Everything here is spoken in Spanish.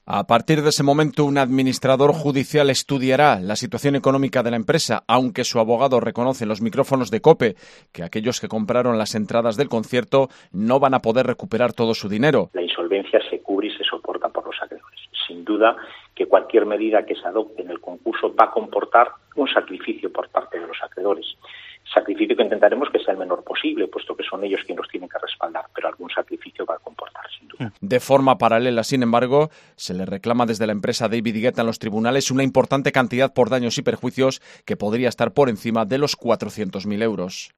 A partir de ese momento, un administrador judicial estudiará la situación económica de la empresa, aunque su abogado reconoce en los micrófonos de COPE que aquellos que compraron las entradas del concierto no van a poder recuperar todo su dinero. La insolvencia se cubre y se soporta por los acreedores. Sin duda que cualquier medida que se adopte en el concurso va a comportar un sacrificio por parte de los acreedores. Sacrificio que intentaremos que sea el menor posible, puesto que son ellos quienes los tienen que respaldar, pero algún sacrificio va a comportar, sin duda. De forma paralela, sin embargo, se le reclama desde la empresa David Guetta en los tribunales una importante cantidad por daños y perjuicios que podría estar por encima de los 400.000 euros.